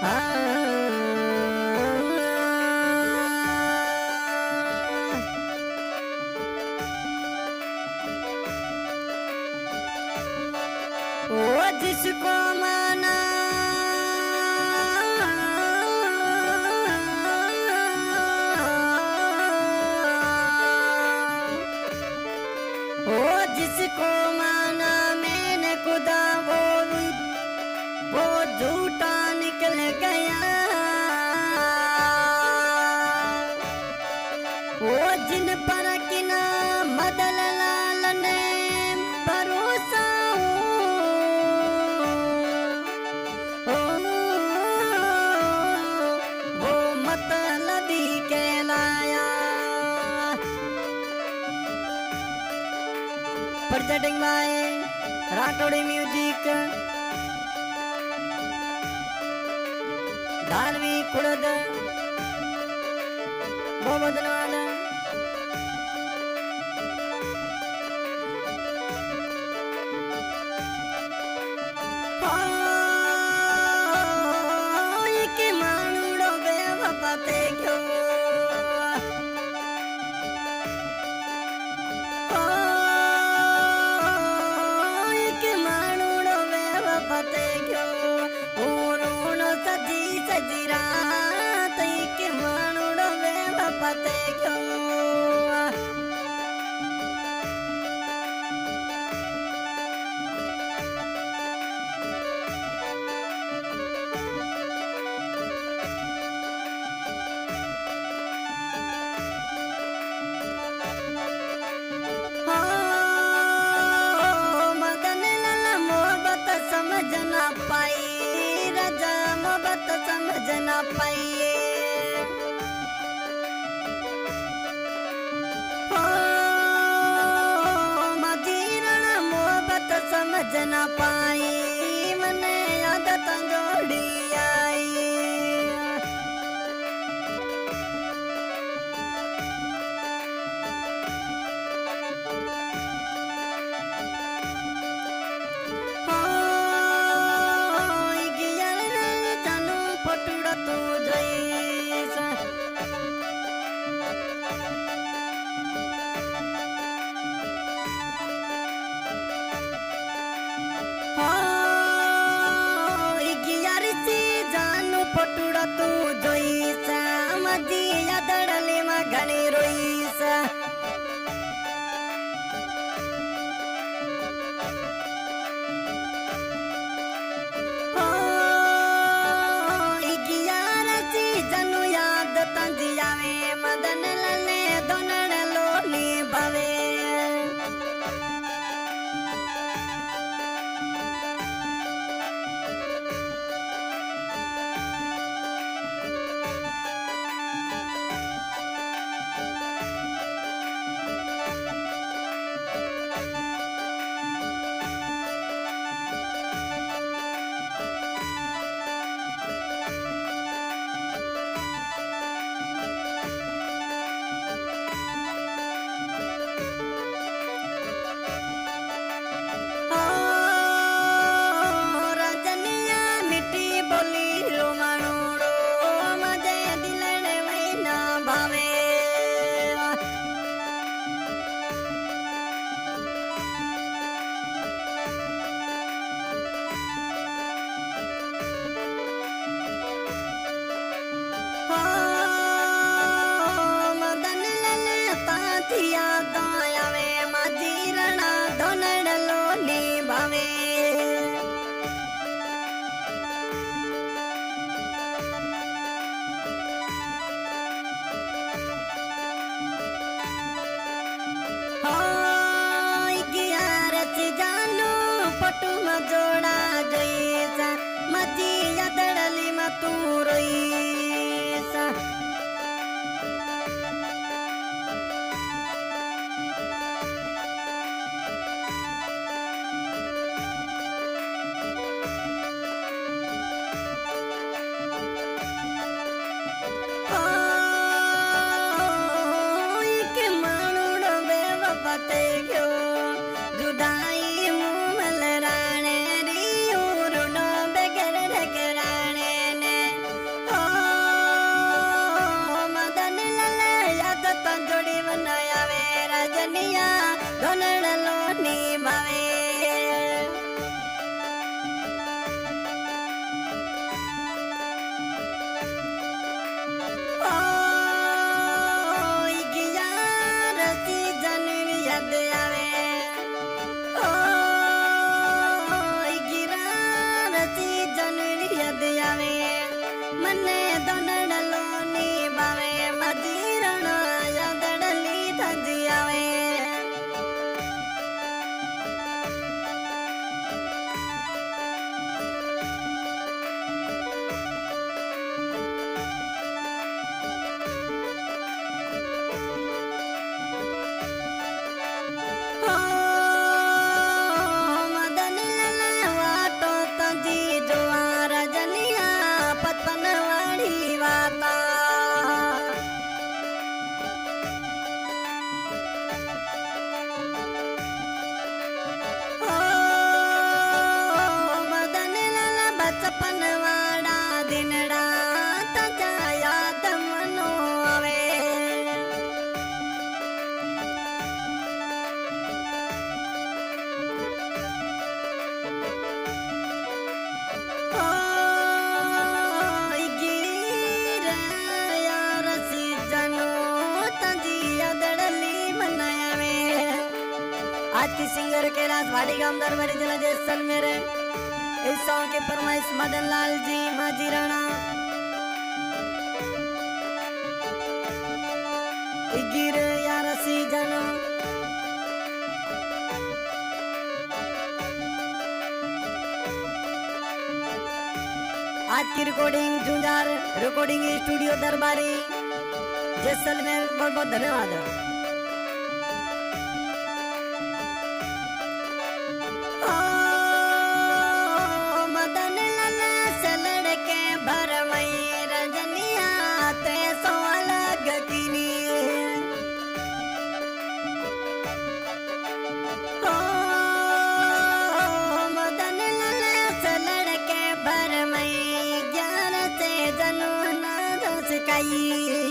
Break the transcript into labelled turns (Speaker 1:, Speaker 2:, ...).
Speaker 1: वो जिसको माना वो जिसको माना मैंने खुदा वो झूठा निकल गया। वो जिन पर किना मदन लाल ने भरोसा वो मतलबी कहलाया। presenting by राठौड़ी म्यूजिक, धारवी कुड़द, बहुत धन्यवाद। के मानुड़ो बेवफाते क्यों पते क्यों उन्होंने सजी सजी रात के मानुड़ो वे पते क्यों। समझना पाई राजा मोहब्बत समझना पाई। मदीरण मोहब्बत समझना पाई मने आदत जोड़ी आई। मने दोनडलो नी बावे मदीरण यदडली थजी आवे आज की सिंगर कैलाश वाड़ी गांव दरबारी जिला जैसलमेर इस सॉन्ग की फरमाइश मदन लाल जी माझी राणा गिर यार सी जनो आज की रिकॉर्डिंग झुंझार रिकॉर्डिंग स्टूडियो दरबारी जैसलमेर बहुत बहुत धन्यवाद। आई